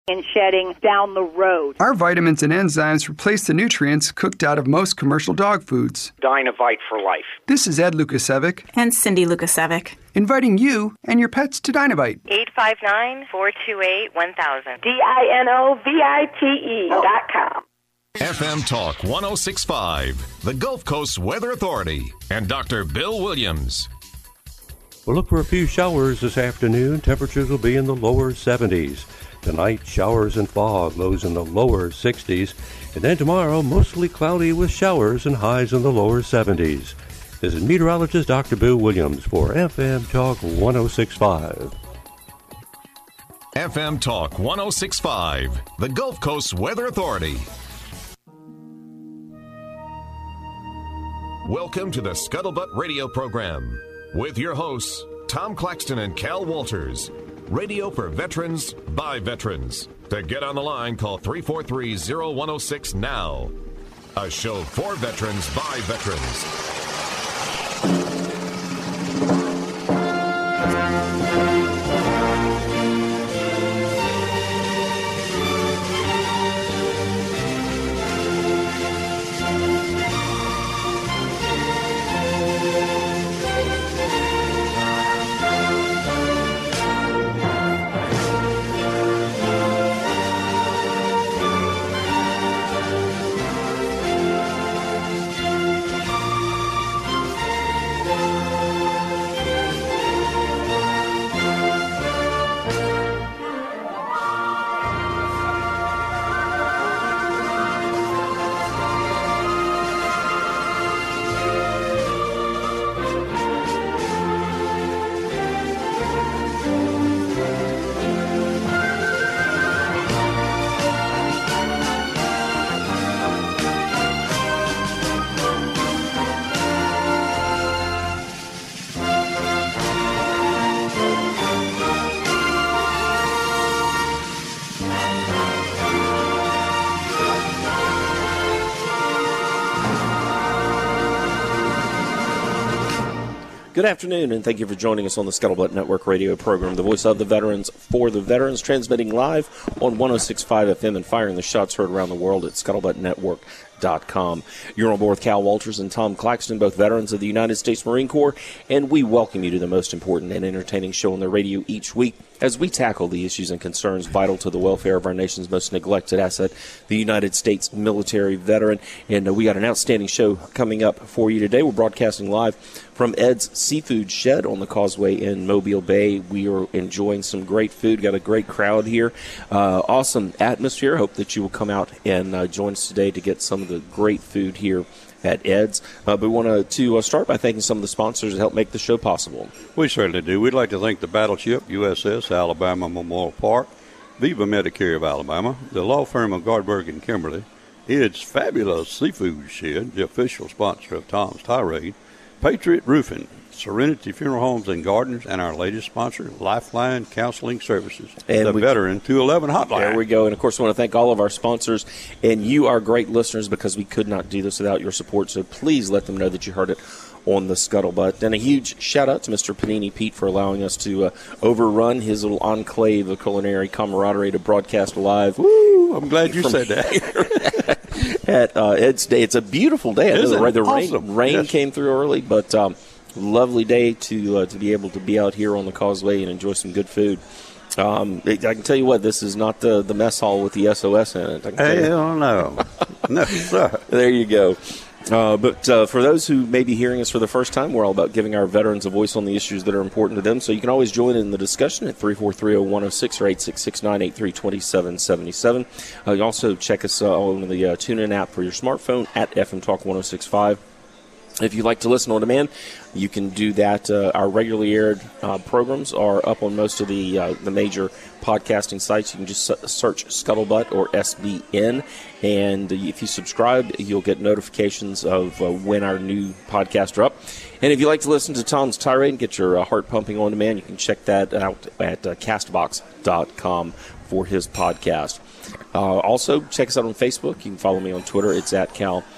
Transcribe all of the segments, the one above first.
and shedding down the road. Our vitamins and enzymes replace the nutrients cooked out of most commercial dog foods. Dynavite for life. This is Ed Lukasevic and Cindy Lukasevic, inviting you and your pets to Dynavite. 859-428-1000. DINOVITE.com. FM Talk 106.5, the Gulf Coast Weather Authority, and Dr. Bill Williams. We'll look for a few showers this afternoon. Temperatures will be in the lower 70s. Tonight, showers and fog, lows in the lower 60s. And then tomorrow, mostly cloudy with showers and highs in the lower 70s. This is meteorologist Dr. Bill Williams for FM Talk 106.5. FM Talk 106.5, the Gulf Coast Weather Authority. Welcome to the Scuttlebutt Radio Program with your hosts, Tom Claxton and Cal Walters. Radio for veterans, by veterans. To get on the line, call 343-0106 now. A show for veterans, by veterans. Good afternoon, and thank you for joining us on the Scuttlebutt Network radio program, the voice of the veterans for the veterans, transmitting live on 106.5 FM and firing the shots heard around the world at scuttlebuttnetwork.com. You're on board with Cal Walters and Tom Claxton, both veterans of the United States Marine Corps, and we welcome you to the most important and entertaining show on the radio each week as we tackle the issues and concerns vital to the welfare of our nation's most neglected asset, the United States military veteran. And we got an outstanding show coming up for you today. We're broadcasting live from Ed's Seafood Shed on the Causeway in Mobile Bay. We are enjoying some great food. Got a great crowd here. Awesome atmosphere. Hope that you will come out and join us today to get some of the great food here at Ed's. But we want to start by thanking some of the sponsors that help make the show possible. We certainly do. We'd like to thank the Battleship USS Alabama Memorial Park, Viva Medicare of Alabama, the law firm of Gardberg and Kimberly, Ed's Fabulous Seafood Shed, the official sponsor of Tom's Tirade, Patriot Roofing, Serenity Funeral Homes and Gardens, and our latest sponsor, Lifeline Counseling Services, and the Veteran 211 Hotline. There we go. And, of course, we want to thank all of our sponsors. And you are great listeners because we could not do this without your support. So please let them know that you heard it on the Scuttlebutt. And a huge shout-out to Mr. Panini Pete for allowing us to overrun his little enclave of culinary camaraderie to broadcast live. Woo! I'm glad you said that. At Ed's Day. It's a beautiful day. The awesome. rain came through early, but lovely day to be able to be out here on the Causeway and enjoy some good food. I can tell you what, this is not the mess hall with the SOS in it. Hell no. No, sir. There you go. But for those who may be hearing us for the first time, we're all about giving our veterans a voice on the issues that are important to them. So you can always join in the discussion at 343-0106 or 866-983-2777. You can also check us on the TuneIn app for your smartphone at FM Talk 106.5. If you'd like to listen on demand, you can do that. Our regularly aired programs are up on most of the major podcasting sites. You can just search Scuttlebutt or SBN, and if you subscribe, you'll get notifications of when our new podcasts are up. And if you'd like to listen to Tom's Tirade and get your heart pumping on demand, you can check that out at castbox.com for his podcast. Also, check us out on Facebook. You can follow me on Twitter. It's at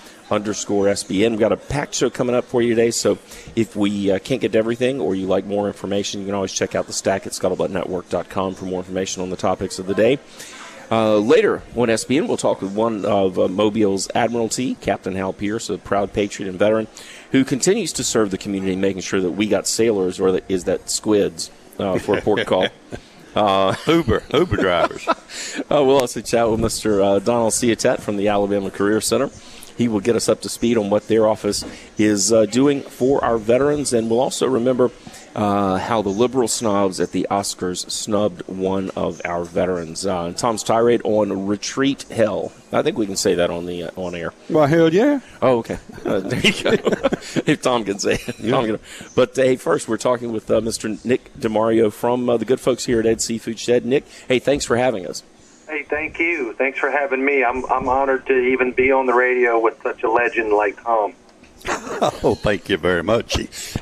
Cal_SBN. We've got a packed show coming up for you today, so if we can't get to everything or you like more information, you can always check out the stack at scuttlebuttnetwork.com for more information on the topics of the day. Later on SBN, we'll talk with one of Mobile's Admiralty, Captain Hal Pierce, a proud patriot and veteran, who continues to serve the community, making sure that we got sailors, or is that squids, for a port call. Uber drivers. We'll also chat with Mr. Donald Ciatet from the Alabama Career Center. He will get us up to speed on what their office is doing for our veterans, and we'll also remember how the liberal snobs at the Oscars snubbed one of our veterans. Tom's tirade on Retreat Hell. I think we can say that on air. Well, hell yeah. Oh, okay. There you go. If Tom can say it. Yeah. But, hey, first we're talking with Mr. Nick DeMario from the good folks here at Ed's Seafood Shed. Nick, hey, thanks for having us. Hey, thank you. Thanks for having me. I'm honored to even be on the radio with such a legend like Tom. Oh, thank you very much.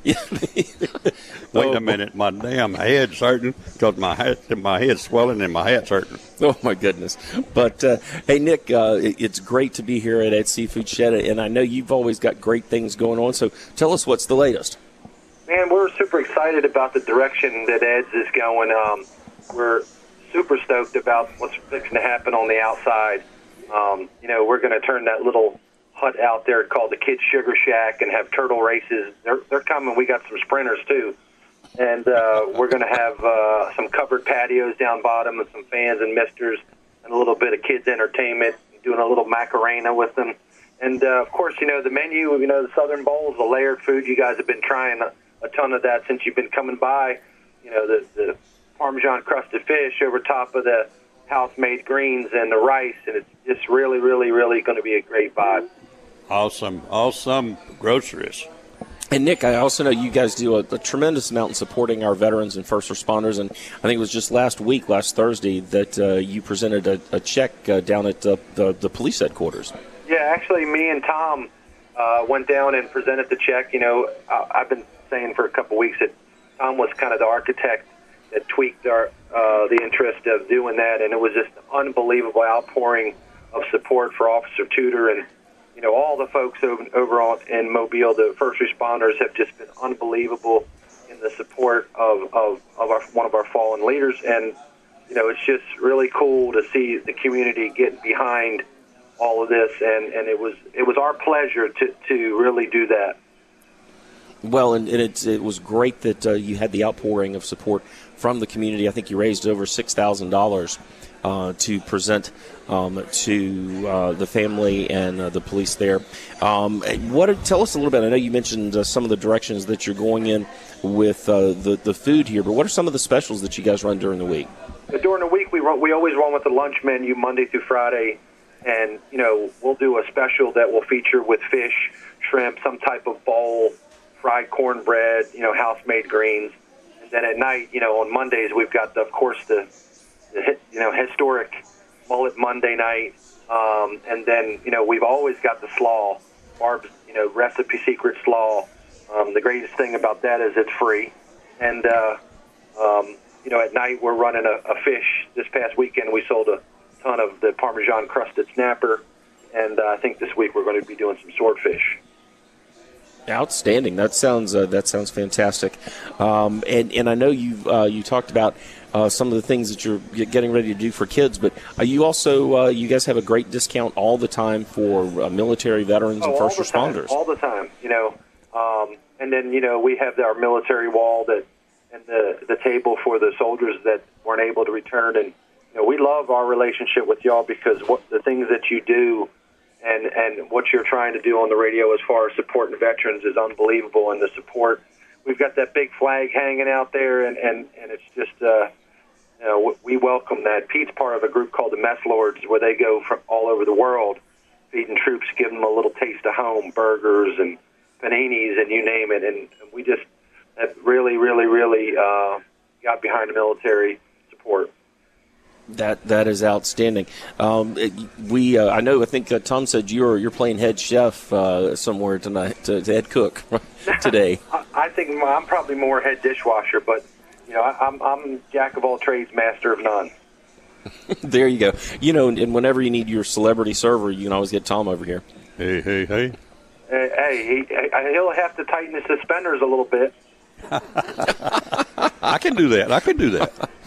Wait a minute, my damn head's hurting because my head's swelling and my hat's hurting. Oh, my goodness. But, hey, Nick, it's great to be here at Ed's Seafood Shed, and I know you've always got great things going on, so tell us what's the latest. Man, we're super excited about the direction that Ed's is going. We're super stoked about what's fixing to happen on the outside. We're going to turn that little hut out there called the Kids Sugar Shack and have turtle races. They're coming. We got some sprinters, too. And we're going to have some covered patios down bottom and some fans and misters and a little bit of kids' entertainment, doing a little Macarena with them. And, of course, the menu, the Southern Bowls, the layered food. You guys have been trying a ton of that since you've been coming by. The Parmesan crusted fish over top of the house-made greens and the rice, and it's just really, really, really going to be a great vibe. Awesome groceries. And, Nick, I also know you guys do a tremendous amount in supporting our veterans and first responders, and I think it was just last Thursday, that you presented a check down at the police headquarters. Yeah, actually, me and Tom went down and presented the check. I've been saying for a couple weeks that Tom was kind of the architect that tweaked the interest of doing that, and it was just an unbelievable outpouring of support for Officer Tudor, and all the folks over in Mobile, the first responders, have just been unbelievable in the support of one of our fallen leaders, and it's just really cool to see the community get behind all of this, and it was our pleasure to really do that. Well, and it was great that you had the outpouring of support from the community. I think you raised over $6,000 to present to the family and the police there. Tell us a little bit. I know you mentioned some of the directions that you're going in with the food here, but what are some of the specials that you guys run during the week? During the week, we always run with the lunch menu Monday through Friday, and we'll do a special that will feature with fish, shrimp, some type of bowl, fried cornbread, house-made greens. And then at night, on Mondays, we've got, of course, the historic Mullet Monday night. And then, we've always got the slaw, Barb's, recipe secret slaw. The greatest thing about that is it's free. And, at night we're running a fish. This past weekend we sold a ton of the Parmesan crusted snapper. And I think this week we're going to be doing some swordfish. Outstanding. That sounds fantastic. And I know you talked about some of the things that you're getting ready to do for kids, but you also you guys have a great discount all the time for military veterans and first responders. All the time, and then we have our military wall and the table for the soldiers that weren't able to return, and we love our relationship with y'all because the things that you do. And what you're trying to do on the radio as far as supporting veterans is unbelievable. And the support, we've got that big flag hanging out there, and it's just, we welcome that. Pete's part of a group called the Mess Lords, where they go from all over the world, feeding troops, giving them a little taste of home, burgers and paninis and you name it. And we just have really, really, really got behind the military support. That is outstanding. I think Tom said you're playing head chef somewhere tonight, to head cook today. I think I'm probably more head dishwasher, but I'm jack of all trades, master of none. There you go. And whenever you need your celebrity server, you can always get Tom over here. Hey. Hey, he'll have to tighten his suspenders a little bit. I can do that.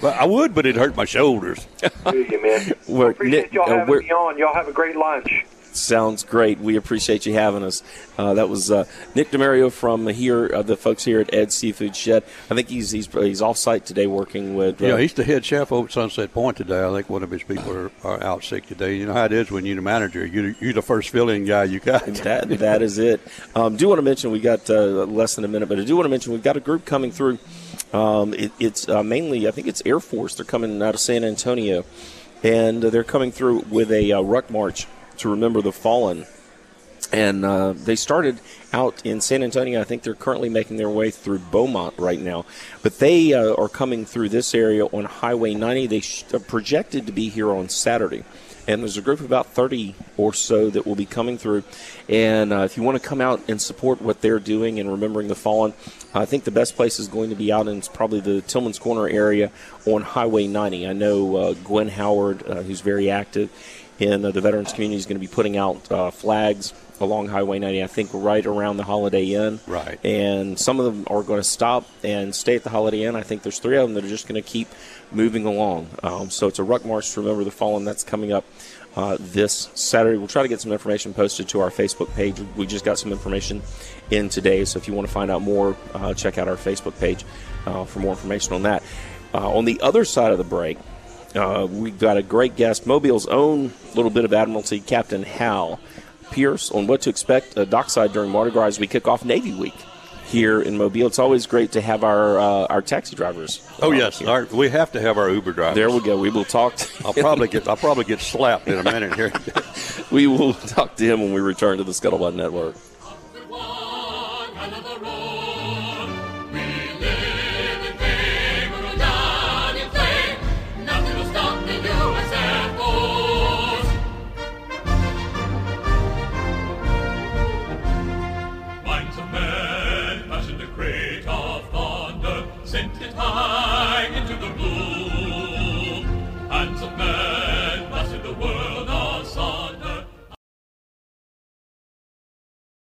Well, I would, but it hurt my shoulders. Do you, man? We're- Appreciate y'all Nick, having me on. Y'all have a great lunch. Sounds great. We appreciate you having us. That was Nick DeMario from here, the folks here at Ed's Seafood Shed. I think he's off site today working with. Yeah, he's the head chef over at Sunset Point today. I think one of his people are out sick today. You know how it is when you're the manager. You're the first fill-in guy you got. That is it. Do want to mention we got less than a minute, but I do want to mention we've got a group coming through. It's mainly, I think it's Air Force. They're coming out of San Antonio, and they're coming through with a ruck march to remember the fallen. And they started out in San Antonio. I think they're currently making their way through Beaumont right now. But they are coming through this area on Highway 90. They are projected to be here on Saturday. And there's a group of about 30 or so that will be coming through. And if you want to come out and support what they're doing and remembering the fallen, I think the best place is going to be out in probably the Tillman's Corner area on Highway 90. I know Gwen Howard, who's very active in the veterans community, is going to be putting out flags along Highway 90, I think right around the Holiday Inn. Right. And some of them are going to stop and stay at the Holiday Inn. I think there's 3 of them that are just going to keep moving along. So it's a ruck march to remember the fallen. That's coming up this Saturday. We'll try to get some information posted to our Facebook page. We just got some information in today, so if you want to find out more, check out our Facebook page for more information on that. On the other side of the break, we've got a great guest, Mobile's own little bit of Admiralty, Captain Hal Pierce, on what to expect dockside during Mardi Gras as we kick off Navy Week here in Mobile. It's always great to have our taxi drivers. Oh yes, we have to have our Uber drivers. There we go. We will talk. I'll probably get slapped in a minute here. We will talk to him when we return to the Scuttlebutt Network. Sent it high into the blue, and some men mastered the world asunder.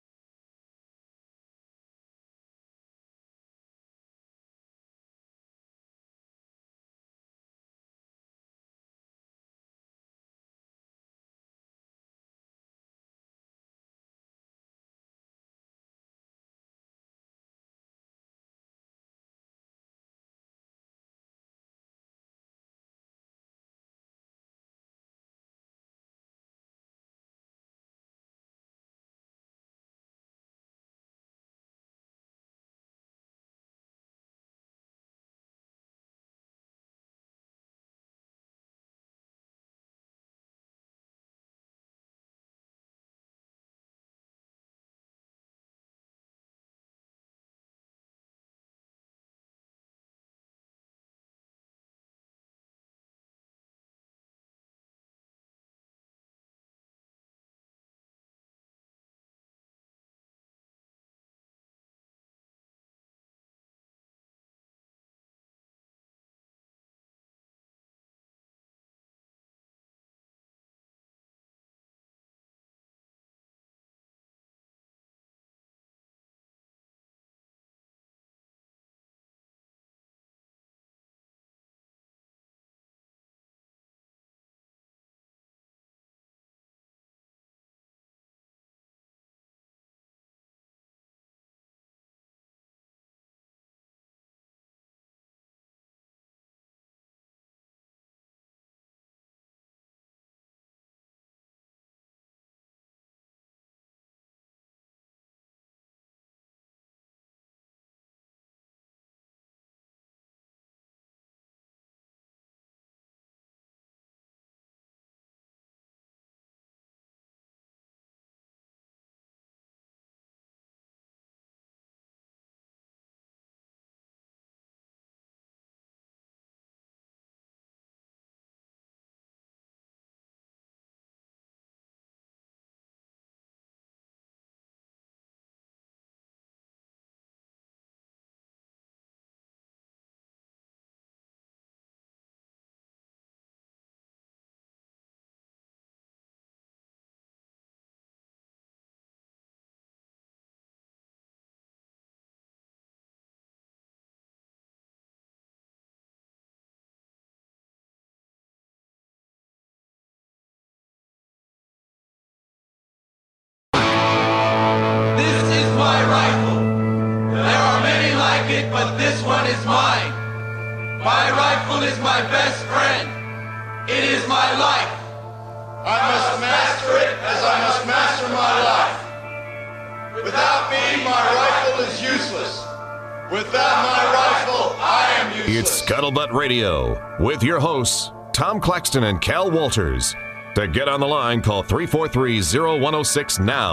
My rifle is my best friend. It is my life. I must master it as I must master my life. Without me, my rifle is useless. Without my rifle, I am useless. It's Scuttlebutt Radio with your hosts, Tom Claxton and Cal Walters. To get on the line, call 343-0106 now.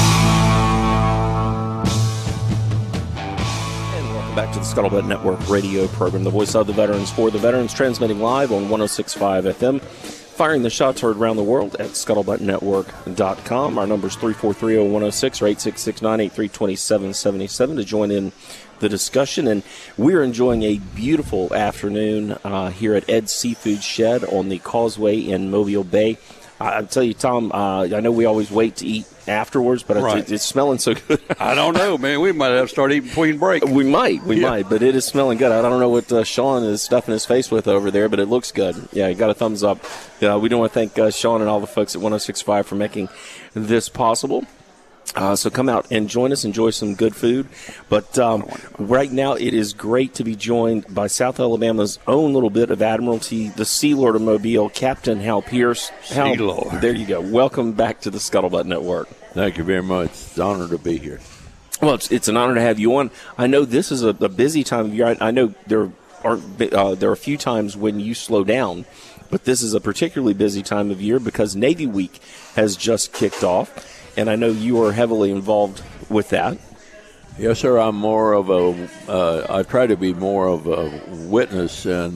Back to the Scuttlebutt Network radio program, the voice of the veterans for the veterans, transmitting live on 106.5 FM, firing the shots heard around the world at scuttlebuttnetwork.com. Our number is 343-0106 or 866-983-2777 to join in the discussion. And we're enjoying a beautiful afternoon here at Ed's Seafood Shed on the Causeway in Mobile Bay. I tell you, Tom, I know we always wait to eat afterwards, but it's smelling so good. I don't know, man. We might have to start eating between breaks. We might, but it is smelling good. I don't know what Sean is stuffing his face with over there, but it looks good. Yeah, you got a thumbs up. We do want to thank Sean and all the folks at 106.5 for making this possible. So come out and join us, enjoy some good food. But right now it is great to be joined by South Alabama's own little bit of Admiralty, the Sea Lord of Mobile, Captain Hal Pierce. Sea Lord. There you go. Welcome back to the Scuttlebutt Network. Thank you very much. It's an honor to be here. Well, it's an honor to have you on. I know this is a busy time of year. I know there are a few times when you slow down, but this is a particularly busy time of year because Navy Week has just kicked off. And I know you are heavily involved with that. Yes, sir. I'm more of I try to be more of a witness and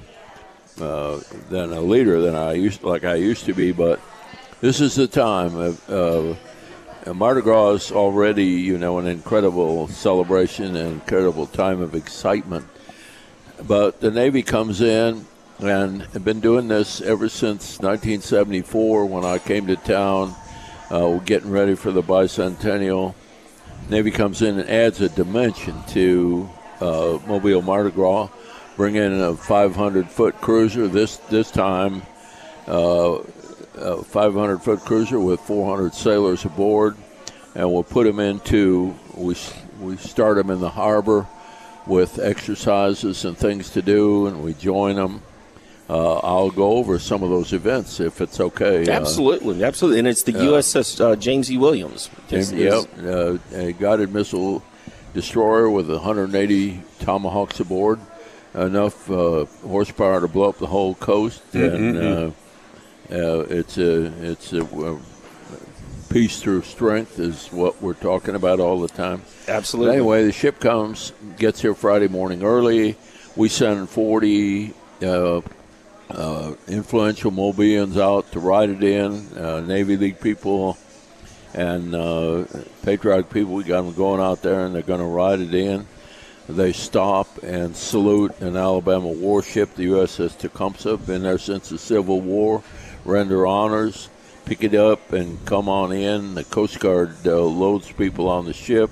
than a leader than I used to be. But this is the time. Mardi Gras is already, an incredible celebration and incredible time of excitement. But the Navy comes in, and I've been doing this ever since 1974 when I came to town. We're getting ready for the bicentennial. Navy comes in and adds a dimension to Mobile Mardi Gras, bring in a 500-foot cruiser. This time, a 500-foot cruiser with 400 sailors aboard, and we'll put them into. We start them in the harbor with exercises and things to do, and we join them. I'll go over some of those events if it's okay. Absolutely. And it's the USS James E. Williams. A guided missile destroyer with 180 Tomahawks aboard, enough horsepower to blow up the whole coast. And it's a peace through strength is what we're talking about all the time. Absolutely. But anyway, the ship gets here Friday morning early. We send 40 influential Mobians out to ride it in, Navy League people and patriotic people. We got them going out there, and they're going to ride it in. They stop and salute an Alabama warship, the USS Tecumseh, been there since the Civil War, render honors, pick it up, and come on in. The Coast Guard loads people on the ship.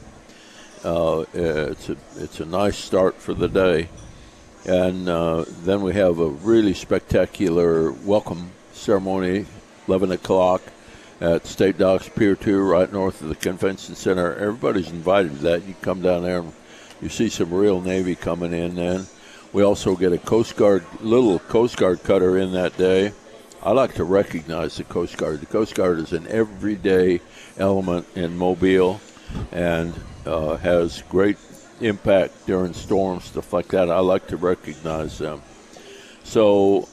It's a nice start for the day. And then we have a really spectacular welcome ceremony, 11 o'clock at State Docks Pier 2, right north of the Convention Center. Everybody's invited to that. You come down there and you see some real Navy coming in then. We also get a little Coast Guard cutter in that day. I like to recognize the Coast Guard. The Coast Guard is an everyday element in Mobile and has great impact during storms, stuff like that. I like to recognize them. So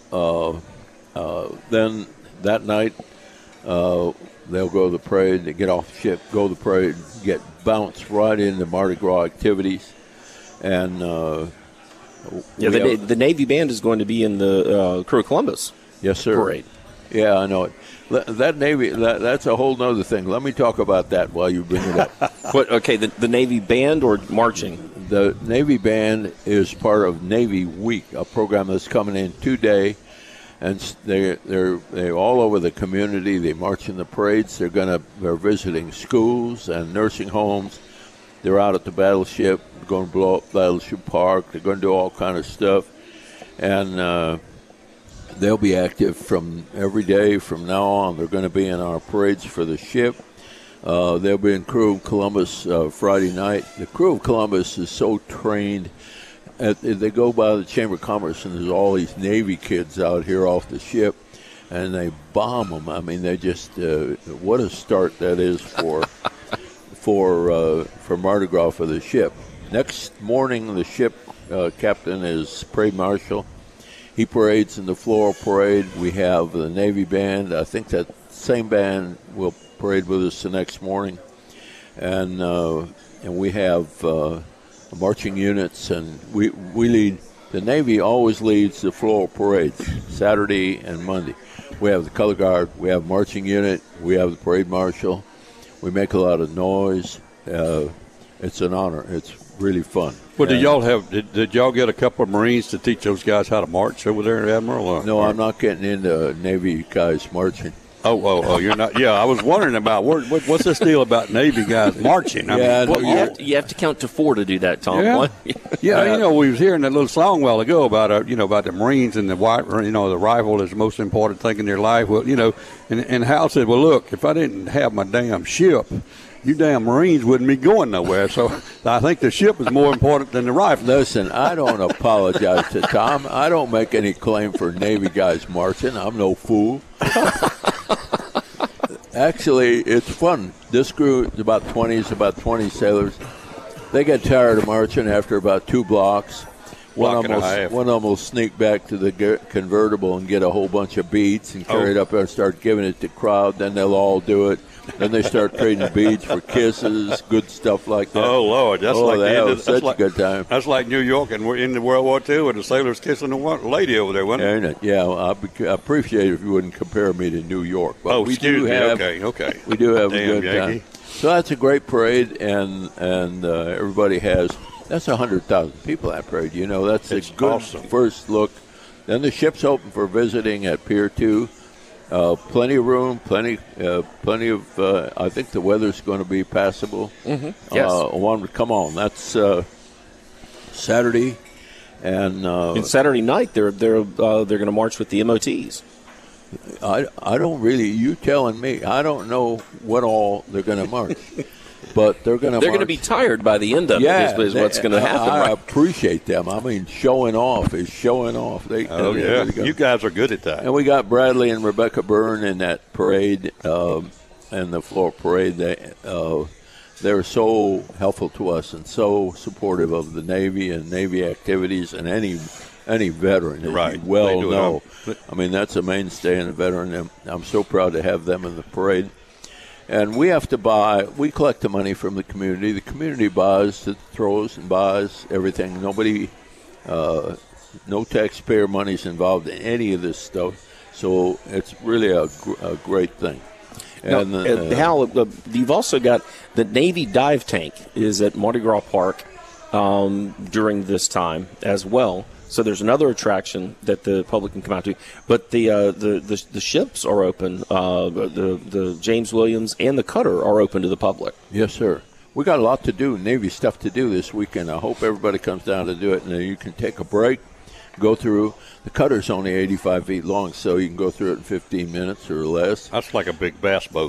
then that night, they'll go to the parade. They get off the ship, go to the parade, get bounced right into Mardi Gras activities. And the Navy Band is going to be in the Crew of Columbus. Yes, sir. Parade. Yeah, I know it. That Navy, that's a whole other thing. Let me talk about that while you bring it up. The Navy Band or marching? The Navy Band is part of Navy Week, a program that's coming in today, and they're all over the community. They march in the parades. They're visiting schools and nursing homes. They're out at the battleship, going to blow up Battleship Park. They're going to do all kind of stuff, and they'll be active from every day from now on. They're going to be in our parades for the ship. They'll be in Crew of Columbus Friday night. The Crew of Columbus is so trained they go by the Chamber of Commerce, and there's all these Navy kids out here off the ship, and they bomb them. I mean, they just what a start that is for Mardi Gras for the ship. Next morning, the ship captain is parade marshal. He parades in the floral parade. We have the Navy band. I think that same band will parade with us the next morning, and we have marching units, and we lead. The Navy always leads the floral parades Saturday and Monday. We have the color guard, we have marching unit, we have the parade marshal. We make a lot of noise. It's an honor. It's really fun. Well, did y'all get a couple of Marines to teach those guys how to march over there, Admiral? No, I'm not getting into Navy guys marching. Oh, you're not. Yeah, I was wondering about what's this deal about Navy guys marching? You have to count to 4 to do that, Tom. Yeah, yeah. We was hearing that little song a while ago about about the Marines and the the rifle is the most important thing in their life. Well, and Hal said, well, look, if I didn't have my damn ship, you damn Marines wouldn't be going nowhere. So I think the ship is more important than the rifle. Listen, I don't apologize to Tom. I don't make any claim for Navy guys marching. I'm no fool. Actually, it's fun. This crew is about 20 sailors. They get tired of marching after about 2 blocks. One of them will sneak back to the convertible and get a whole bunch of beads and carry it up there and start giving it to the crowd. Then they'll all do it. Then they start trading beads for kisses, good stuff like that. Oh, Lord. That's such a good time. That's like New York, and we're in the World War II, and the sailors kissing the lady over there, wasn't it? Ain't it? Yeah, I appreciate it if you wouldn't compare me to New York. But we do have, okay. We do have a good time. So that's a great parade, and everybody has. That's 100,000 people at parade. That's a good awesome. First look. Then the ship's open for visiting at Pier 2. Plenty of room, plenty of. I think the weather's going to be passable. Mm-hmm. Yes. Come on, that's Saturday, and Saturday night they're going to march with the MOTs. I don't really. You telling me? I don't know what all they're going to march. But they're going to. They're going to be tired by the end of it. Is what's going to happen. I appreciate them. I mean, showing off is showing off. You guys are good at that. And we got Bradley and Rebecca Byrne in that parade, and the floor parade. They're so helpful to us and so supportive of the Navy and Navy activities and any veteran. Right. You well know. I mean, that's a mainstay in a veteran. And I'm so proud to have them in the parade. And we have to we collect the money from the community. The community throws and buys everything. Nobody, no taxpayer money is involved in any of this stuff. So it's really a great thing. And Hal, you've also got the Navy dive tank is at Mardi Gras Park during this time as well. So there's another attraction that the public can come out to. But the ships are open. The James Williams and the cutter are open to the public. Yes, sir. We got a lot to do, Navy stuff to do this weekend. I hope everybody comes down to do it. And then you can take a break, go through. The cutter's only 85 feet long, so you can go through it in 15 minutes or less. That's like a big bass boat.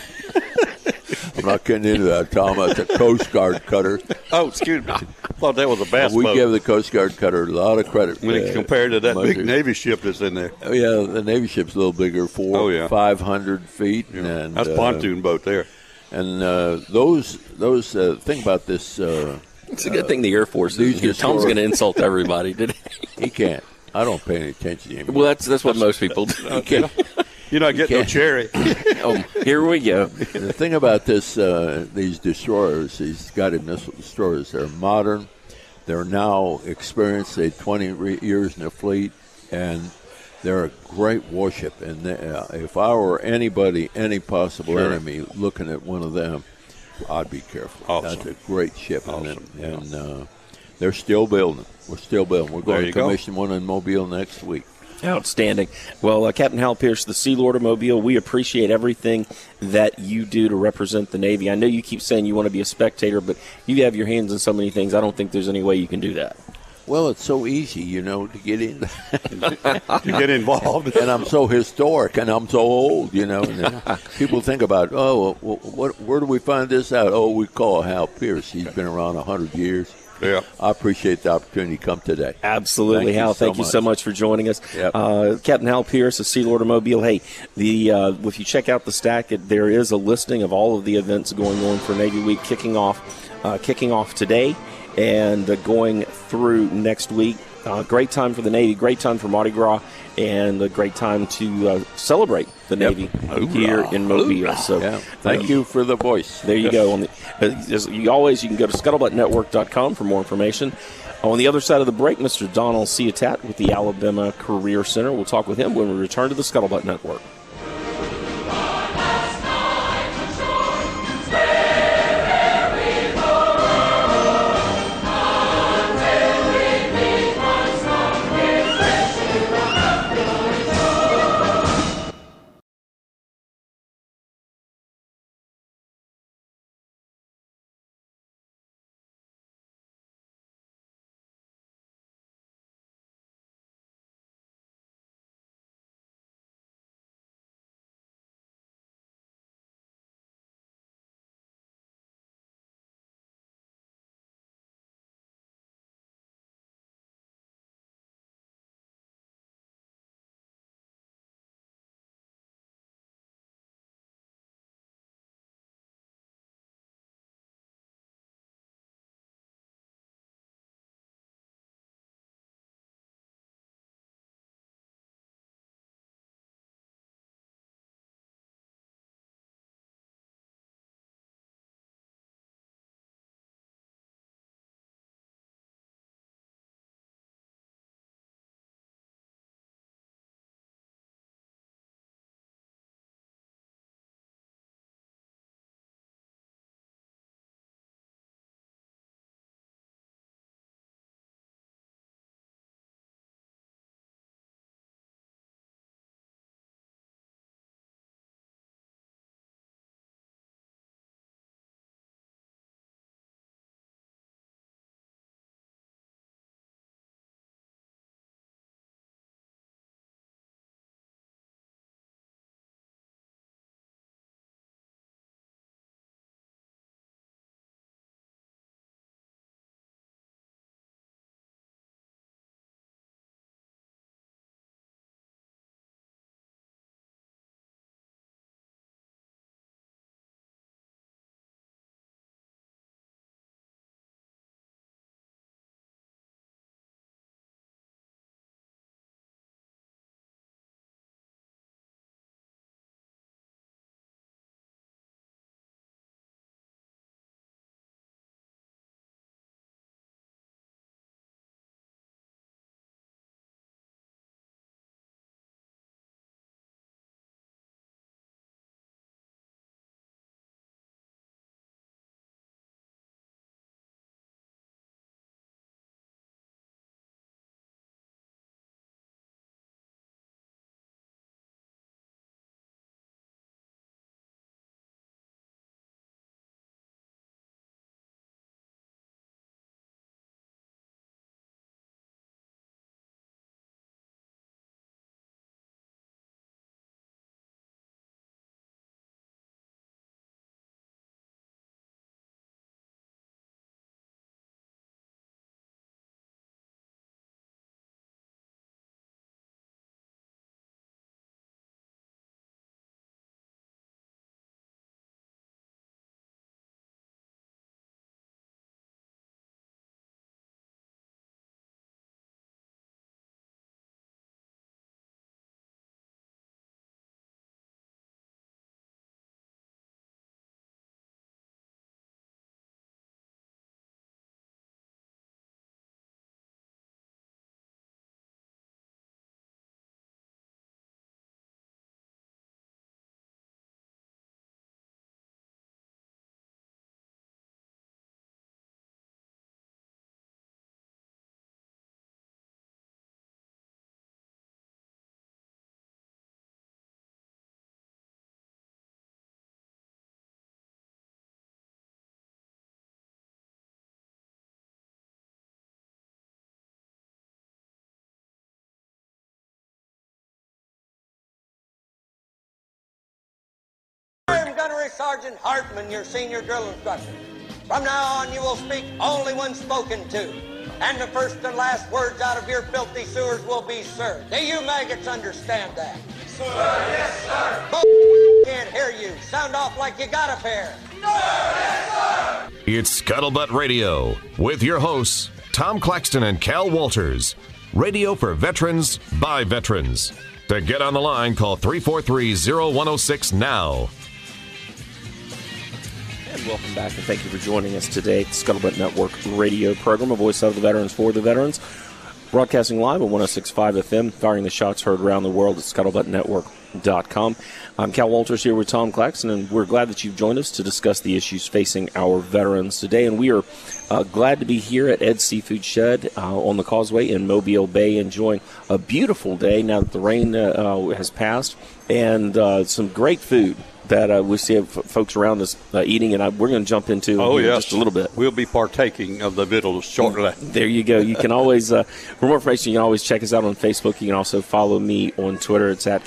I'm not getting into that, Tom. That's a Coast Guard cutter. Oh, excuse me. I thought that was a bass boat. We give the Coast Guard cutter a lot of credit. Compared to that big Navy ship that's in there. Oh, yeah, the Navy ship's a little bigger, 500 feet. Yeah. And that's a pontoon boat there. And those thing about this. It's a good thing the Air Force is here. Tom's going to insult everybody today. He can't. I don't pay any attention to him. Well, that's what most people do. You're not getting no cherry. Here we go. The thing about these destroyers, these guided missile destroyers, they're modern. They're now experienced. They're 20 years in the fleet, and they're a great warship. And if I were any possible enemy looking at one of them, I'd be careful. Awesome. That's a great ship. Awesome. And they're still building. We're still building. We're going to commission one in Mobile next week. Outstanding. Well, Captain Hal Pierce, the Sea Lord of Mobile, we appreciate everything that you do to represent the Navy. I know you keep saying you want to be a spectator, but you have your hands in so many things. I don't think there's any way you can do that. Well, it's so easy, to get in, to get involved. And I'm so historic, and I'm so old, And people think about, where do we find this out? Oh, we call Hal Pierce. He's been around 100 years. Yeah. I appreciate the opportunity to come today. Absolutely, Hal. Thank you so much for joining us. Captain Hal Pierce of Sea Lord Mobile. Hey, if you check out the stack, there is a listing of all of the events going on for Navy Week kicking off today and going through next week. Great time for the Navy, great time for Mardi Gras, and a great time to celebrate the Navy here in Mobile. So, thank you for the voice. There you go. As you can go to scuttlebuttnetwork.com for more information. On the other side of the break, Mr. Donald Ciatat with the Alabama Career Center. We'll talk with him when we return to the Scuttlebutt Network. I'm Gunnery Sergeant Hartman, your senior drill instructor. From now on, you will speak only when spoken to. And the first and last words out of your filthy sewers will be, sir. Do you maggots understand that? Sir, yes, sir. Can't hear you. Sound off like you got a pair. Sir, yes, sir. It's Scuttlebutt Radio with your hosts, Tom Claxton and Cal Walters. Radio for veterans, by veterans. To get on the line, call 343-0106 now. And welcome back, and thank you for joining us today at the Scuttlebutt Network radio program, a voice of the veterans for the veterans. Broadcasting live on 106.5 FM, firing the shots heard around the world at scuttlebuttnetwork.com. I'm Cal Walters here with Tom Claxton, and we're glad that you've joined us to discuss the issues facing our veterans today. And we are glad to be here at Ed's Seafood Shed on the Causeway in Mobile Bay, enjoying a beautiful day now that the rain has passed, and some great food that we see folks around us eating, and we're going to jump into just a little bit. We'll be partaking of the victuals shortly. There you go. You can always, for more information, you can always check us out on Facebook. You can also follow me on Twitter. It's at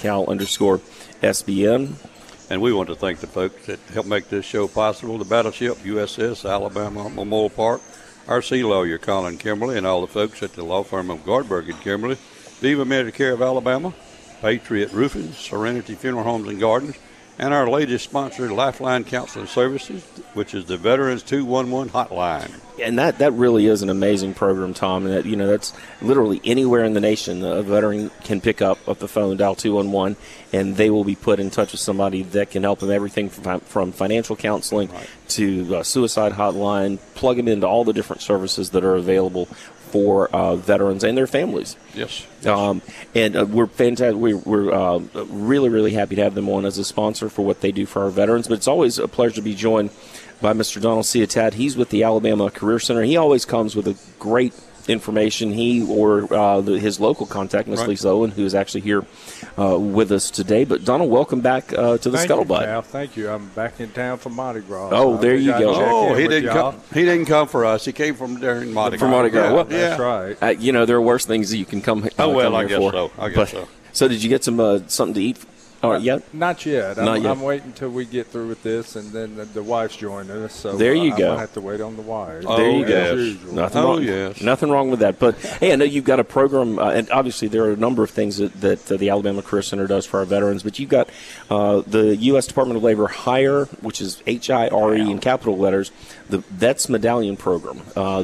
@Cal_SBN. And we want to thank the folks that helped make this show possible, the Battleship USS Alabama Memorial Park, our sea lawyer, Colin Kimberly, and all the folks at the law firm of Gardberg and Kimberly, Viva Medicare of Alabama, Patriot Roofing, Serenity Funeral Homes and Gardens, and our latest sponsor, Lifeline Counseling Services, which is the Veterans 211 Hotline. And that really is an amazing program, Tom. And that's literally anywhere in the nation a veteran can pick up the phone, dial 211, and they will be put in touch with somebody that can help them. Everything from financial counseling to suicide hotline, plug them into all the different services that are available for veterans and their families. Yes. And we're fantastic. We're really, really happy to have them on as a sponsor for what they do for our veterans. But it's always a pleasure to be joined by Mr. Donald Ciatat. He's with the Alabama Career Center. He always comes with a great information. He or his local contact, Ms. Lisa Owen, who is actually here with us today. But Donald, welcome back to the Scuttlebutt. Thank you. I'm back in town for Mardi Gras. Oh, there you go. Oh, he didn't come. He didn't come for us. He came from during Mardi Gras. For Mardi Gras. Yeah, well, that's right. There are worse things that you can come. Oh well, come I here guess for. so. I guess so. So, did you get some something to eat? Yet? Not yet. Not yet. I'm waiting until we get through with this, and then the wife's joining us. So there you go. I'm gonna have to wait on the wife. There you go. Nothing wrong. Yes. Nothing wrong with that. But hey, I know you've got a program, and obviously there are a number of things that the Alabama Career Center does for our veterans. But you've got the U.S. Department of Labor HIRE, which is HIRE in capital letters, the Vets Medallion Program.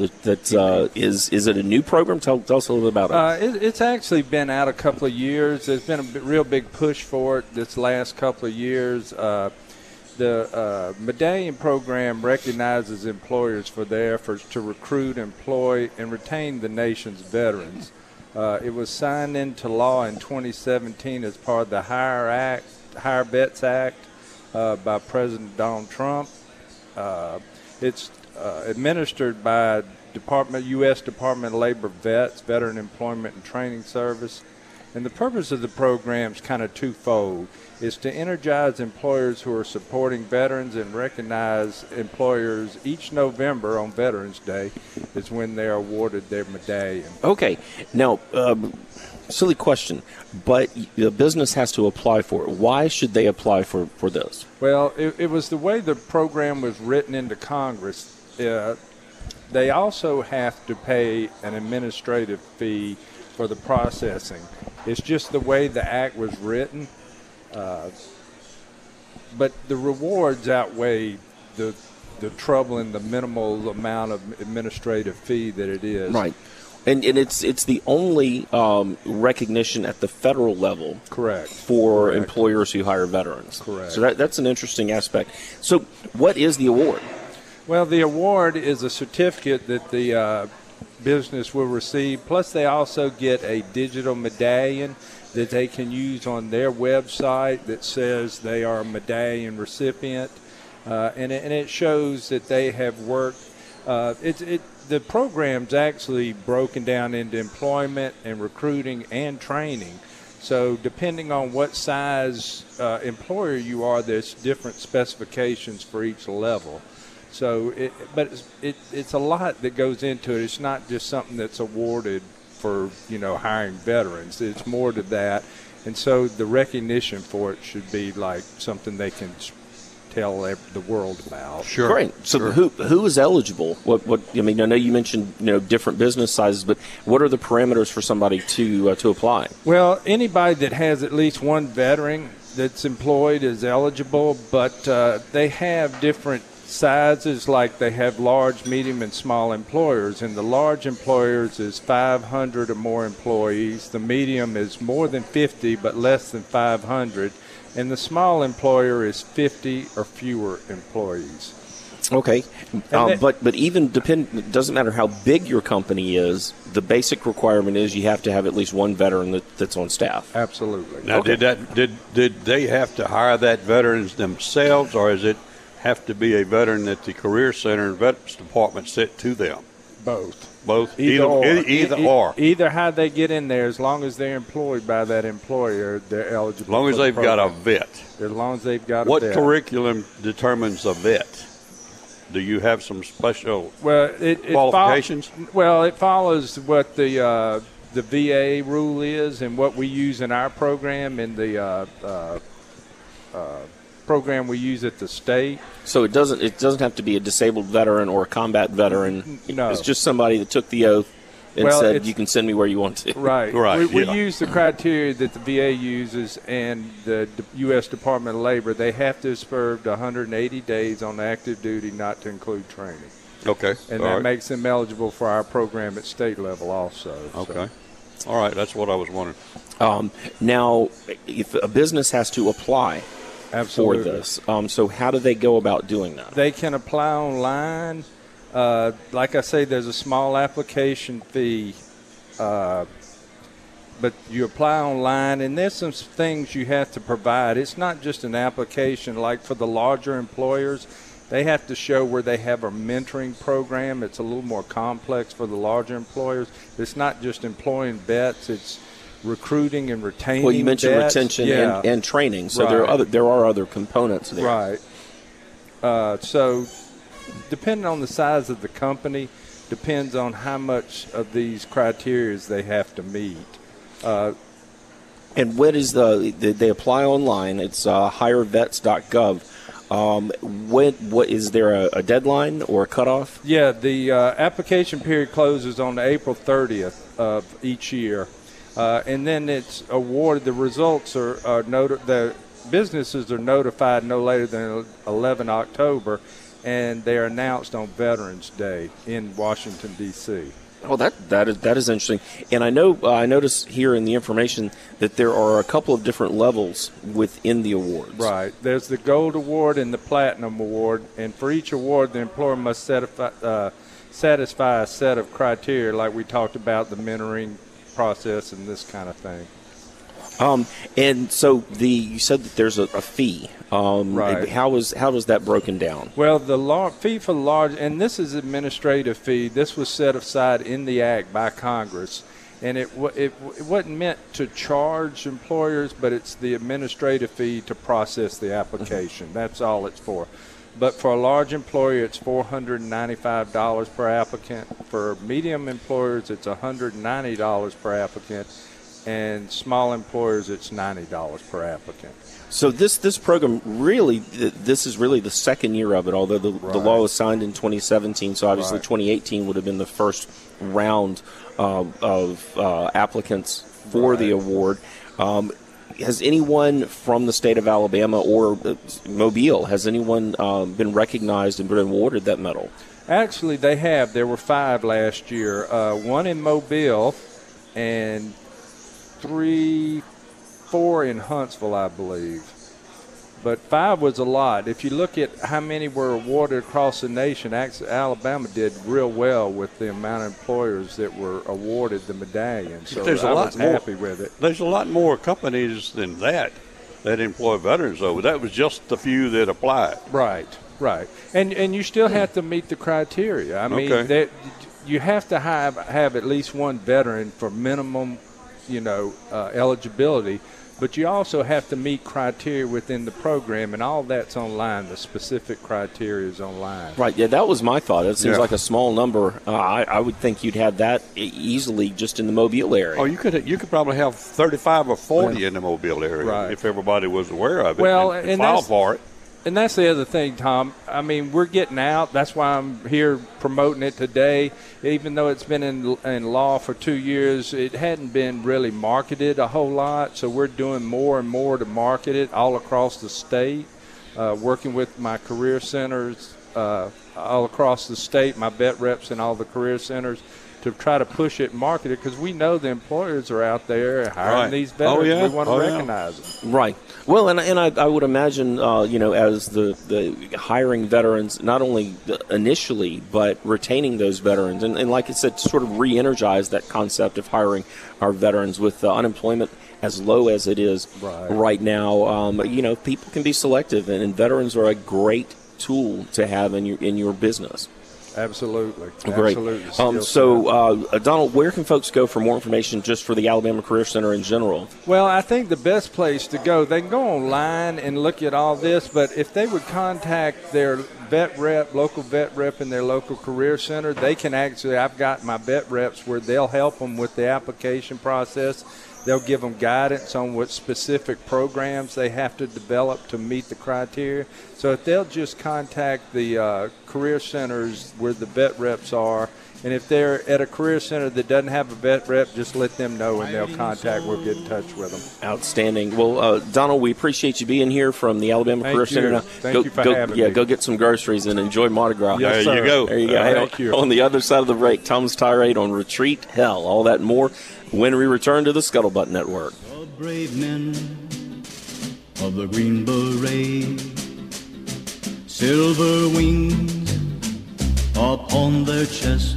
Is it a new program? Tell us a little bit about it. It's actually been out a couple of years. There's been a real big push for it this last couple of years. The Medallion Program recognizes employers for their efforts to recruit, employ, and retain the nation's veterans. It was signed into law in 2017 as part of the HIRE Vets Act by President Donald Trump. It's administered by U.S. Department of Labor Vets, Veteran Employment and Training Service. And the purpose of the program is kind of twofold. It's to energize employers who are supporting veterans and recognize employers each November on Veterans Day is when they are awarded their medallion. Okay. Now, silly question, but the business has to apply for it. Why should they apply for this? Well, it was the way the program was written into Congress. They also have to pay an administrative fee for the processing. It's just the way the act was written. But the rewards outweigh the trouble and the minimal amount of administrative fee that it is. Right. And it's the only recognition at the federal level, correct, for employers who hire veterans. Correct. So that's an interesting aspect. So what is the award? Well, the award is a certificate that the business will receive, plus they also get a digital medallion that they can use on their website that says they are a medallion recipient, and it shows that they have worked. The program's actually broken down into employment and recruiting and training. So depending on what size employer you are, there's different specifications for each level. So, it's a lot that goes into it. It's not just something that's awarded for, hiring veterans. It's more to that. And so the recognition for it should be like something they can tell the world about. Sure. Great. So Sure. who is eligible? What I mean, I know you mentioned different business sizes, but what are the parameters for somebody to apply? Well, anybody that has at least one veteran that's employed is eligible, but they have different sizes, like they have large, medium, and small employers. And the large employers is 500 or more employees. The medium is more than 50 but less than 500. And the small employer is 50 or fewer employees. Okay, but even it doesn't matter how big your company is. The basic requirement is you have to have at least one veteran that's on staff. Absolutely. Now, Okay. did they have to hire that veterans themselves, or does it have to be a veteran that the Career Center and Veterans Department sent to them? Both. Both? Either or. Either how they get in there, as long as they're employed by that employer, they're eligible. As long as for the they've got a program. vet. As long as they've got a What vet. curriculum determines a vet? Do you have some special it qualifications? It follows what the VA rule is and what we use in our program and the program we use at the state. So it doesn't have to be a disabled veteran or a combat veteran. No. It's just somebody that took the oath and Well, said it's- you can send me where you want to. Right. Right, We yeah. use the criteria that the VA uses and the U.S. Department of Labor. They have to have served 180 days on active duty, not to include training. Okay. And All that right. makes them eligible for our program at state level also. Okay. All right. That's what I was wondering. Now, if a business has to apply Absolutely. for this, so how do they go about doing that? They can apply online. Like I say, there's a small application fee, but you apply online, and there's some things you have to provide. It's not just an application. Like for the larger employers, they have to show where they have a mentoring program. It's a little more complex for the larger employers. It's not just employing vets. It's recruiting and retaining. Well, you mentioned vets. retention Yeah. and training, so Right. there are other components there. Right. So, depending on the size of the company, depends on how much of these criteria they have to meet. And what is they apply online? It's hirevets.gov. What is there a deadline or a cutoff? Yeah, the application period closes on April 30th of each year, and then it's awarded. The results are the businesses are notified no later than 11 October, and they are announced on Veterans Day in Washington, D.C. Well, that is interesting. And I know I noticed here in the information that there are a couple of different levels within the awards. Right. There's the Gold Award and the Platinum Award, and for each award, the employer must satisfy a set of criteria, like we talked about, the mentoring process and this kind of thing. And so you said that there's a fee. Right. How is that broken down? Well, the fee for the large, and this is administrative fee. This was set aside in the Act by Congress, and it wasn't meant to charge employers, but it's the administrative fee to process the application. That's all it's for. But for a large employer, it's $495 per applicant. For medium employers, it's $190 per applicant. And small employers, it's $90 per applicant. So this program really, this is really the second year of it, although the law was signed in 2017, so obviously 2018 would have been the first round of applicants for the award. Has anyone from the state of Alabama or Mobile, has anyone been recognized and been awarded that medal? Actually, they have. There were 5 last year. One in Mobile and 4 in Huntsville, I believe. But 5 was a lot. If you look at how many were awarded across the nation, actually, Alabama did real well with the amount of employers that were awarded the medallion. So I was happy with it. There's a lot more companies than that employ veterans, though. That was just the few that applied. Right. And you still have to meet the criteria. I mean, Okay. you have to have at least one veteran for minimum, eligibility. But you also have to meet criteria within the program, and all that's online. The specific criteria is online. Right, yeah, that was my thought. It seems like a small number. I would think you'd have that easily just in the Mobile area. Oh, you could probably have 35 or 40 in the Mobile area if everybody was aware of it Well, and and file that's, for it. And that's the other thing, Tom. I mean, we're getting out. That's why I'm here promoting it today. Even though it's been in law for 2 years, it hadn't been really marketed a whole lot. So we're doing more and more to market it all across the state, working with my career centers all across the state, my vet reps in all the career centers, to try to push it and market it, because we know the employers are out there hiring these veterans. We want to recognize them. Right. Well, and I would imagine, as the hiring veterans, not only initially, but retaining those veterans. And like I said, sort of re-energize that concept of hiring our veterans with unemployment as low as it is right now. People can be selective, and veterans are a great tool to have in your business. Absolutely. Great. Absolutely. Donald, where can folks go for more information just for the Alabama Career Center in general? Well, I think the best place to go, they can go online and look at all this, but if they would contact their local vet rep in their local career center, they can actually, I've got my vet reps where they'll help them with the application process. They'll give them guidance on what specific programs they have to develop to meet the criteria. So if they'll just contact the career centers where the vet reps are, and if they're at a career center that doesn't have a vet rep, just let them know and they'll contact. We'll get in touch with them. Outstanding. Well, Donald, we appreciate you being here from the Alabama Career Center. Now, Thank you for having me. Yeah, go get some groceries and enjoy Mardi Gras. Yes, there you go. There you go. Thank you. On the other side of the break, Tom's Tirade on Retreat Hell. All that and more when we return to the Scuttlebutt Network. The brave men of the Green Beret, silver wings upon their chest.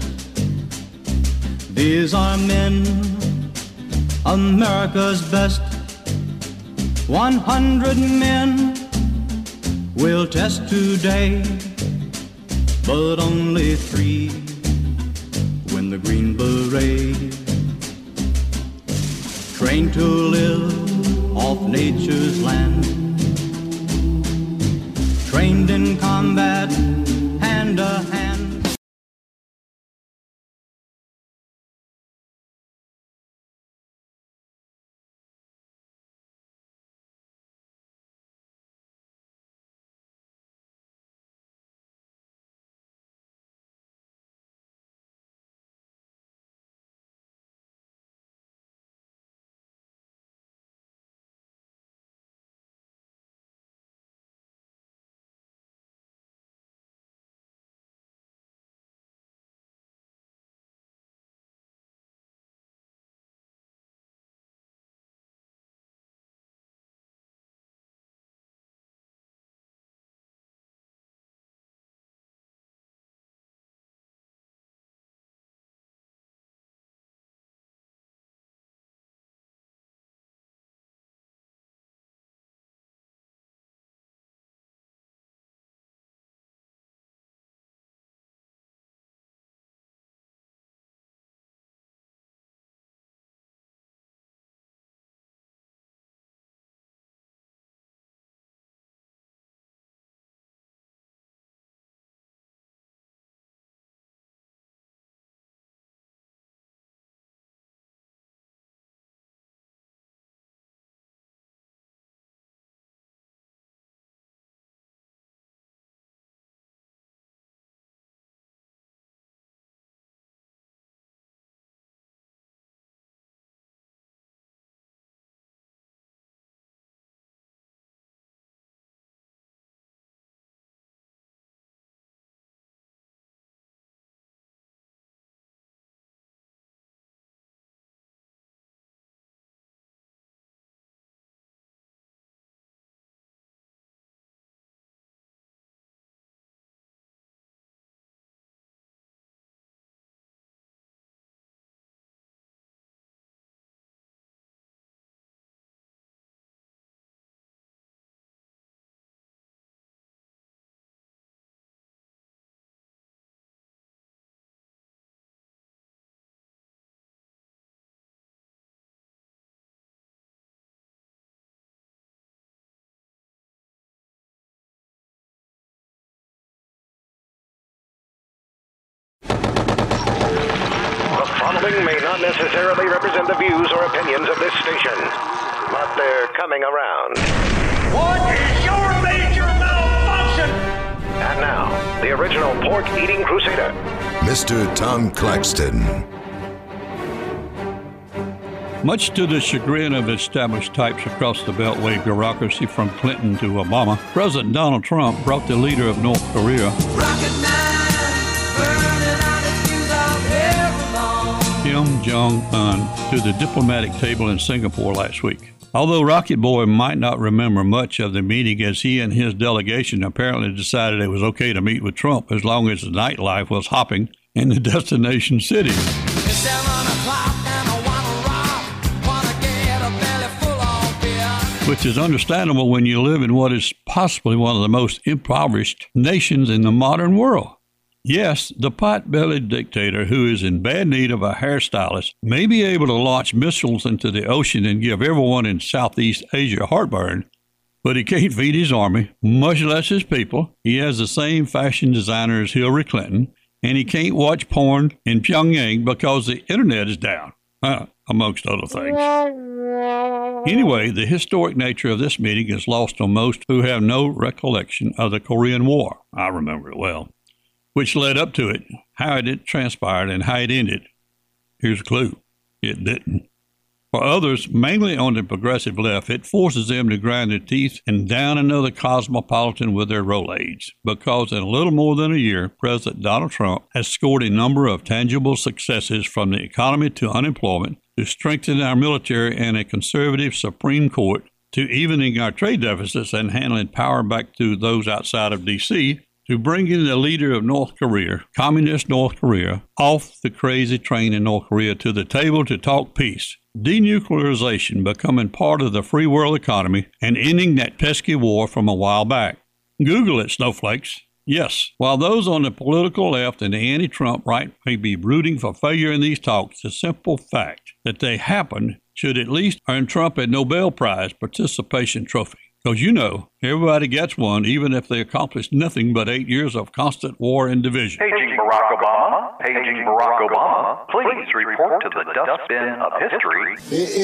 These are men, America's best. 100 men will test today, but only 3 win the Green Beret. Trained to live off nature's land, trained in combat hand to hand. Following may not necessarily represent the views or opinions of this station, but they're coming around. What is your major mouth? pork-eating crusader. Mr. Tom Claxton. Much to the chagrin of established types across the Beltway bureaucracy from Clinton to Obama, President Donald Trump brought the leader of North Korea, Kim Jong-un, to the diplomatic table in Singapore last week. Although Rocket Boy might not remember much of the meeting, as he and his delegation apparently decided it was okay to meet with Trump as long as the nightlife was hopping in the destination city. Which is understandable when you live in what is possibly one of the most impoverished nations in the modern world. Yes, the pot-bellied dictator who is in bad need of a hairstylist may be able to launch missiles into the ocean and give everyone in Southeast Asia heartburn, but he can't feed his army, much less his people. He has the same fashion designer as Hillary Clinton, and he can't watch porn in Pyongyang because the internet is down, amongst other things. Anyway, the historic nature of this meeting is lost on most who have no recollection of the Korean War. I remember it well. Which led up to it, how it transpired, and how it ended. Here's a clue. It didn't. For others, mainly on the progressive left, it forces them to grind their teeth and down another cosmopolitan with their Rolaids, because in a little more than a year, President Donald Trump has scored a number of tangible successes, from the economy to unemployment, to strengthening our military and a conservative Supreme Court, to evening our trade deficits and handing power back to those outside of D.C., to bringing the leader of North Korea, communist North Korea, off the crazy train in North Korea to the table to talk peace, denuclearization becoming part of the free world economy, and ending that pesky war from a while back. Google it, snowflakes. Yes, while those on the political left and the anti-Trump right may be rooting for failure in these talks, the simple fact that they happened should at least earn Trump a Nobel Prize participation trophy. Because you know, everybody gets one, even if they accomplished nothing but 8 years of constant war and division. Paging Barack Obama. Paging Barack Obama. Please report to the dustbin of history.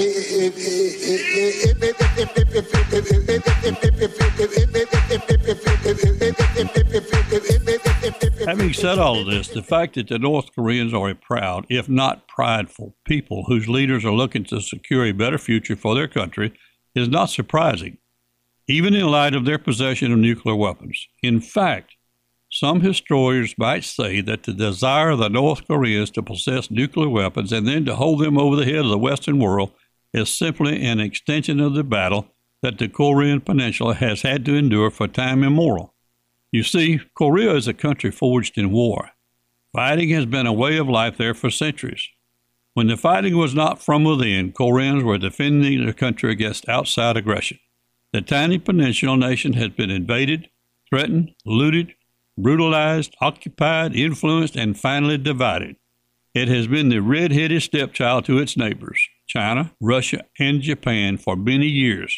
Having said all of this, the fact that the North Koreans are a proud, if not prideful, people whose leaders are looking to secure a better future for their country is not surprising, even in light of their possession of nuclear weapons. In fact, some historians might say that the desire of the North Koreans to possess nuclear weapons and then to hold them over the head of the Western world is simply an extension of the battle that the Korean Peninsula has had to endure for time immemorial. You see, Korea is a country forged in war. Fighting has been a way of life there for centuries. When the fighting was not from within, Koreans were defending their country against outside aggression. The tiny peninsula nation has been invaded, threatened, looted, brutalized, occupied, influenced, and finally divided. It has been the red-headed stepchild to its neighbors, China, Russia, and Japan, for many years.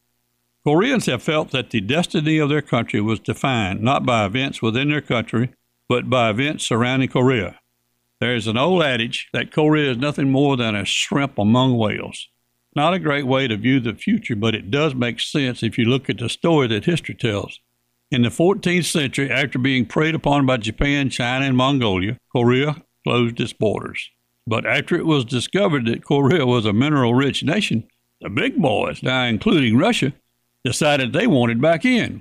Koreans have felt that the destiny of their country was defined not by events within their country, but by events surrounding Korea. There is an old adage that Korea is nothing more than a shrimp among whales. Not a great way to view the future, but it does make sense if you look at the story that history tells. In the 14th century, after being preyed upon by Japan, China, and Mongolia, Korea closed its borders. But after it was discovered that Korea was a mineral-rich nation, the big boys, now including Russia, decided they wanted back in.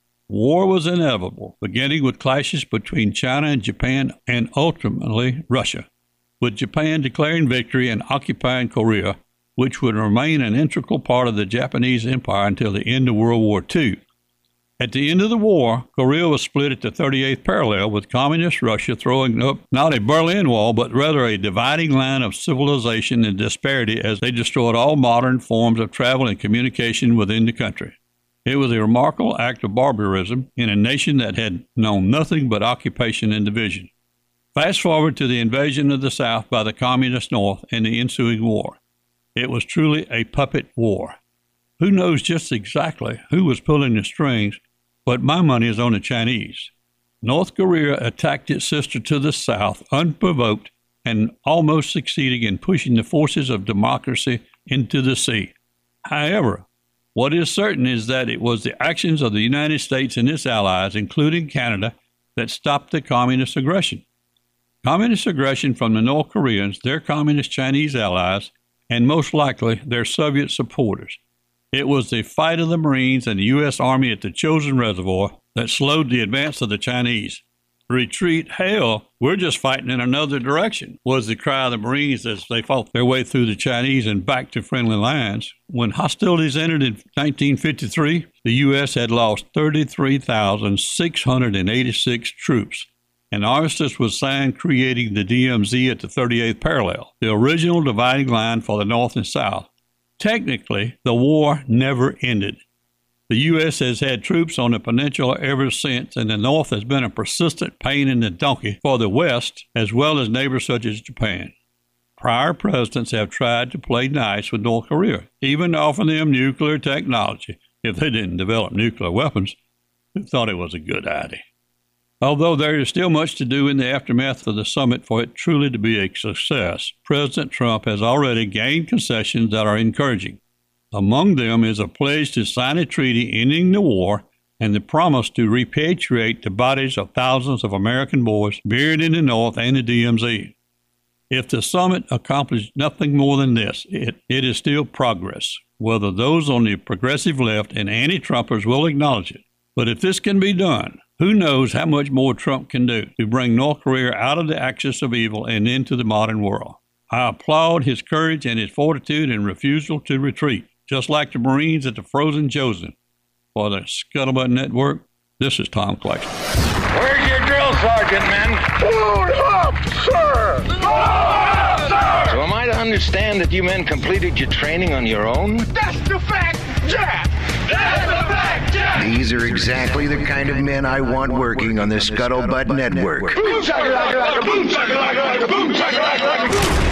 War was inevitable, beginning with clashes between China and Japan and ultimately Russia, with Japan declaring victory and occupying Korea, which would remain an integral part of the Japanese Empire until the end of World War II. At the end of the war, Korea was split at the 38th parallel, with communist Russia throwing up not a Berlin Wall, but rather a dividing line of civilization and disparity as they destroyed all modern forms of travel and communication within the country. It was a remarkable act of barbarism in a nation that had known nothing but occupation and division. Fast forward to the invasion of the South by the communist North and the ensuing war. It was truly a puppet war. Who knows just exactly who was pulling the strings, but my money is on the Chinese. North Korea attacked its sister to the south unprovoked and almost succeeding in pushing the forces of democracy into the sea. However, what is certain is that it was the actions of the United States and its allies, including Canada, that stopped the communist aggression. Communist aggression from the North Koreans, their communist Chinese allies, and most likely their Soviet supporters. It was the fight of the Marines and the U.S. Army at the Chosin Reservoir that slowed the advance of the Chinese. Retreat, hell, we're just fighting in another direction, was the cry of the Marines as they fought their way through the Chinese and back to friendly lines. When hostilities entered in 1953, the U.S. had lost 33,686 troops. An armistice was signed creating the DMZ at the 38th parallel, the original dividing line for the North and South. Technically, the war never ended. The U.S. has had troops on the peninsula ever since, and the North has been a persistent pain in the donkey for the West, as well as neighbors such as Japan. Prior presidents have tried to play nice with North Korea, even offering them nuclear technology, if they didn't develop nuclear weapons, who thought it was a good idea. Although there is still much to do in the aftermath of the summit for it truly to be a success, President Trump has already gained concessions that are encouraging. Among them is a pledge to sign a treaty ending the war and the promise to repatriate the bodies of thousands of American boys buried in the North and the DMZ. If the summit accomplished nothing more than this, it is still progress, whether those on the progressive left and anti-Trumpers will acknowledge it. But if this can be done, who knows how much more Trump can do to bring North Korea out of the axis of evil and into the modern world. I applaud his courage and his fortitude and refusal to retreat, just like the Marines at the frozen Chosin. For the Scuttlebutt Network, this is Tom Claxton. Where's your drill sergeant, men? Load up, sir! Load up, sir! So am I to understand that you men completed your training on your own? That's the fact, Jack! That's the fact, Jack! These are exactly the kind of men I want working on the Scuttlebutt Network. Boom, shakalaka, boom, shakalaka, boom, shakalaka, boom.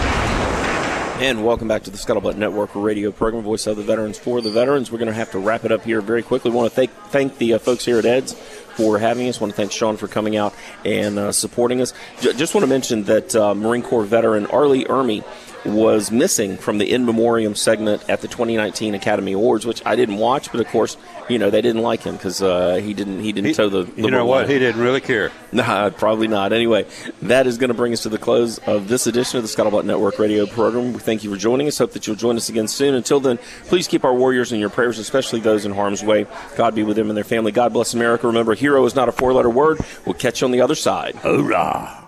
And welcome back to the Scuttlebutt Network radio program, Voice of the Veterans for the Veterans. We're going to have to wrap it up here very quickly. We want to thank the folks here at EDS for having us. I want to thank Sean for coming out and supporting us. Just want to mention that Marine Corps veteran Arlie Ermey was missing from the in memoriam segment at the 2019 Academy Awards, which I didn't watch, but of course, they didn't like him because he didn't toe the you know what? He didn't really care. Nah, probably not. Anyway, that is going to bring us to the close of this edition of the Scuttlebutt Network radio program. We thank you for joining us. Hope that you'll join us again soon. Until then, please keep our warriors in your prayers, especially those in harm's way. God be with them and their family. God bless America. Remember, hero is not a four-letter word. We'll catch you on the other side. Hoorah!